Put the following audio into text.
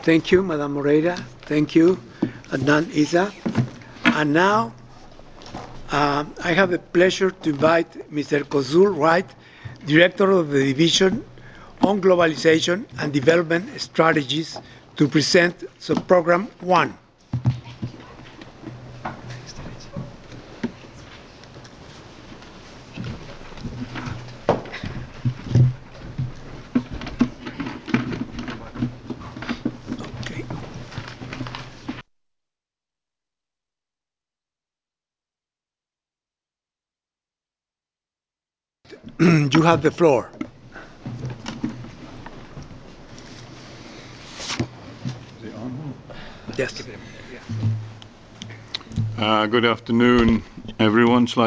Thank you, Madam Moreira. Thank you, Adnan Isa. And now I have the pleasure to invite Mr. Kozul Wright, Director of the Division on Globalization and Development Strategies, to present Subprogram 1. Okay. You have the floor. Yes. Good afternoon, everyone.